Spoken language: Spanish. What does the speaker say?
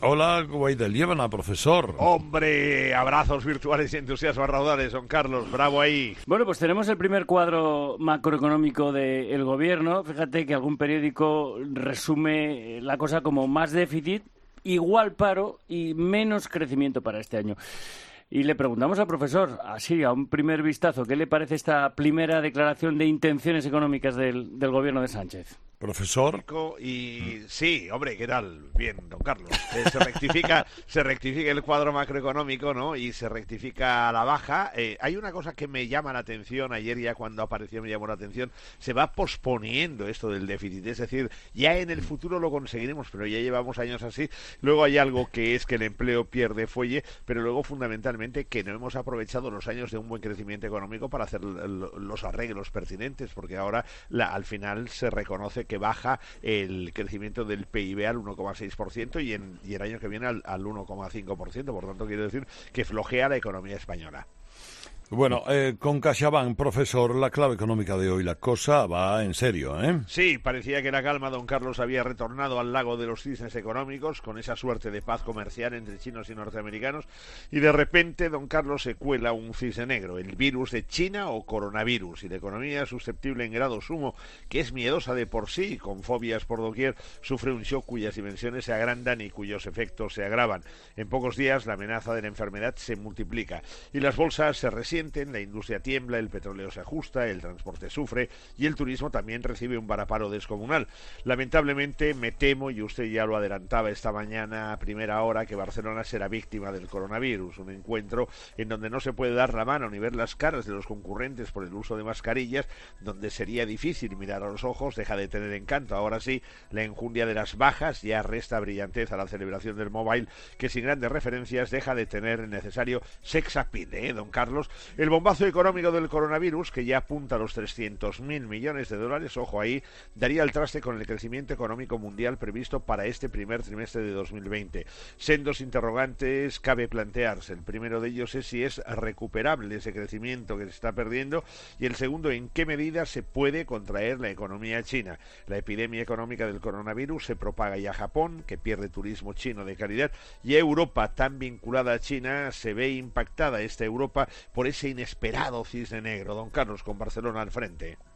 Hola, Guaidel, llévana, profesor. Hombre, abrazos virtuales y entusiasmos raudales, don Carlos, bravo ahí. Bueno, pues tenemos el primer cuadro macroeconómico del gobierno. Fíjate que algún periódico resume la cosa como más déficit, igual paro y menos crecimiento para este año. Y le preguntamos al profesor, así a un primer vistazo, ¿qué le parece esta primera declaración de intenciones económicas del gobierno de Sánchez? Profesor. Y sí, hombre, ¿qué tal? Bien, don Carlos. Se rectifica el cuadro macroeconómico, ¿no? Y se rectifica a la baja. Hay una cosa que me llama la atención, ayer ya cuando apareció me llamó la atención, se va posponiendo esto del déficit, es decir, ya en el futuro lo conseguiremos, pero ya llevamos años así. Luego hay algo que es que el empleo pierde fuelle, pero luego fundamentalmente que no hemos aprovechado los años de un buen crecimiento económico para hacer los arreglos pertinentes, porque ahora al final se reconoce que baja el crecimiento del PIB al 1,6% y el año que viene al 1,5%. Por tanto, quiero decir que flojea la economía española. Bueno, con CaixaBank, profesor, la clave económica de hoy, la cosa va en serio, ¿eh? Sí, parecía que la calma, don Carlos, había retornado al lago de los cisnes económicos, con esa suerte de paz comercial entre chinos y norteamericanos, y de repente, don Carlos, se cuela un cisne negro, el virus de China o coronavirus, y la economía susceptible en grado sumo, que es miedosa de por sí, con fobias por doquier, sufre un shock cuyas dimensiones se agrandan y cuyos efectos se agravan. En pocos días, la amenaza de la enfermedad se multiplica, y las bolsas se resienten, la industria tiembla, el petróleo se ajusta, el transporte sufre y el turismo también recibe un varapalo descomunal. Lamentablemente me temo, y usted ya lo adelantaba esta mañana a primera hora, que Barcelona será víctima del coronavirus, un encuentro en donde no se puede dar la mano ni ver las caras de los concurrentes por el uso de mascarillas, donde sería difícil mirar a los ojos, deja de tener encanto. Ahora sí, la enjundia de las bajas ya resta brillantez a la celebración del Mobile, que sin grandes referencias deja de tener el necesario sex appeal, don Carlos. El bombazo económico del coronavirus, que ya apunta a los 300.000 millones de dólares, ojo ahí, daría el traste con el crecimiento económico mundial previsto para este primer trimestre de 2020. Sendos interrogantes cabe plantearse. El primero de ellos es si es recuperable ese crecimiento que se está perdiendo, y el segundo, en qué medida se puede contraer la economía china. La epidemia económica del coronavirus se propaga ya a Japón, que pierde turismo chino de calidad, y a Europa, tan vinculada a China, se ve impactada esta Europa por ese inesperado cisne negro. Don Carlos, con Barcelona al frente.